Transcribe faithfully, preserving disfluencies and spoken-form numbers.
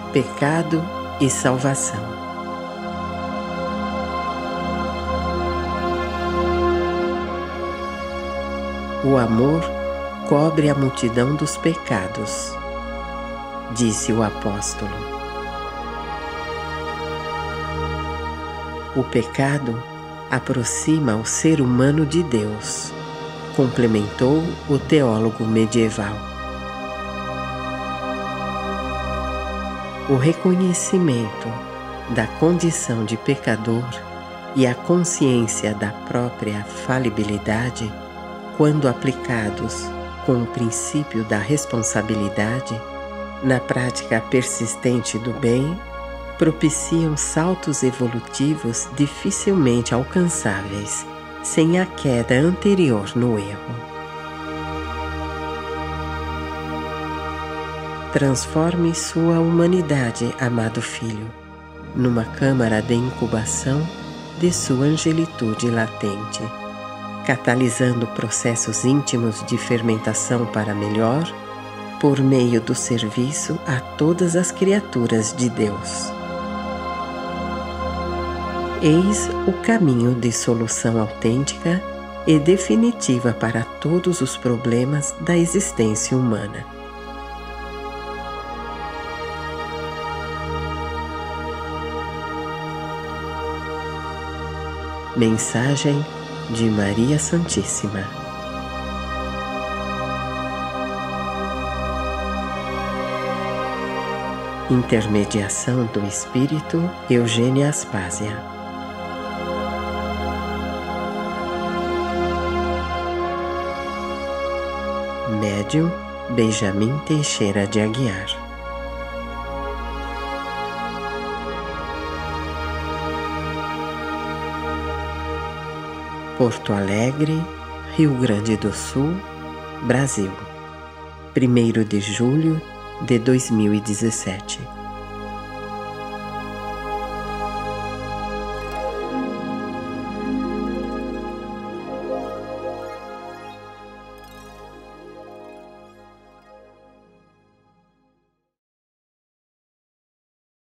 pecado e salvação. O amor cobre a multidão dos pecados, disse o apóstolo. O pecado aproxima o ser humano de Deus, complementou o teólogo medieval. O reconhecimento da condição de pecador e a consciência da própria falibilidade, quando aplicados com o princípio da responsabilidade, na prática persistente do bem, propiciam saltos evolutivos dificilmente alcançáveis, sem a queda anterior no erro. Transforme sua humanidade, amado filho, numa câmara de incubação de sua angelitude latente, catalisando processos íntimos de fermentação para melhor, por meio do serviço a todas as criaturas de Deus. Eis o caminho de solução autêntica e definitiva para todos os problemas da existência humana. Mensagem de Maria Santíssima. Intermediação do Espírito Eugênia Aspásia. Médium Benjamin Teixeira de Aguiar. Porto Alegre, Rio Grande do Sul, Brasil. primeiro de julho de dois mil e dezessete.